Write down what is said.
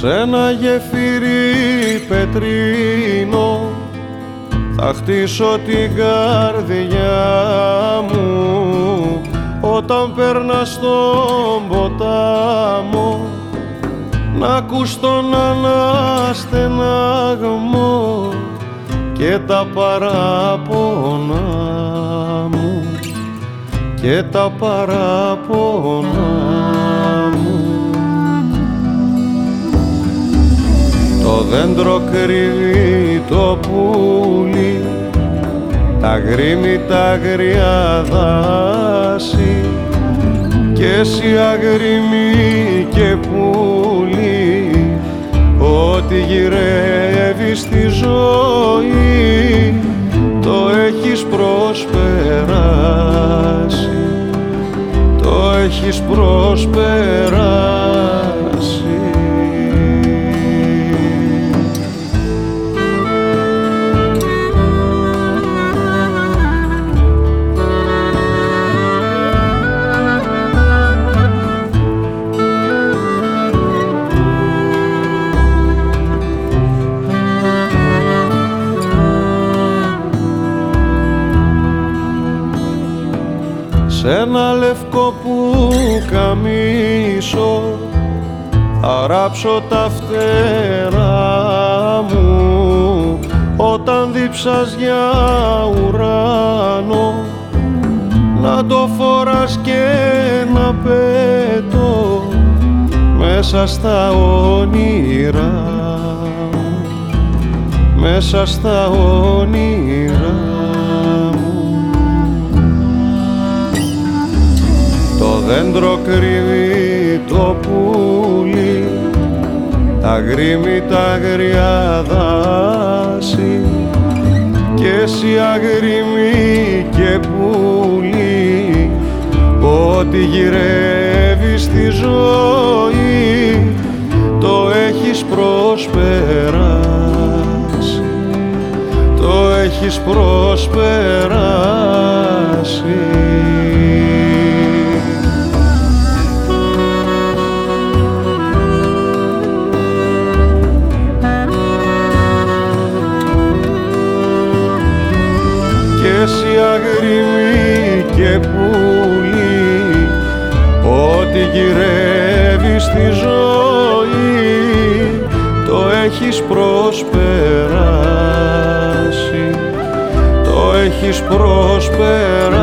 Σ' ένα γεφύρι πετρίνο θα χτίσω την καρδιά μου όταν περνάς στον ποτάμο να ακούς τον αναστεναγμό και τα παράπονα μου και τα παράπονα μου. Το δέντρο κρύβει το πουλί, τα γκρίμη τα αγριά δάση κι εσύ αγρίμη και πουλί, ό,τι γυρεύει στη ζωή το έχεις προσπεράσει, το έχεις προσπεράσει. Σ' ένα λευκό πουκαμίσο θα ράψω τα φτερά μου όταν δίψας για ουράνο να το φοράς και να πέτω μέσα στα όνειρά μου, μέσα στα όνειρά. Το δέντρο κρύβει το πουλί, τα γκρίμη τα αγριά δάση κι εσύ αγρίμη και πουλί, ό,τι γυρεύει στη ζωή το έχεις προσπεράσει, το έχεις προσπεράσει. Εσύ αγρίμη και πουλί, ό,τι γυρεύει στη ζωή το έχεις προσπεράσει, το έχεις προσπεράσει.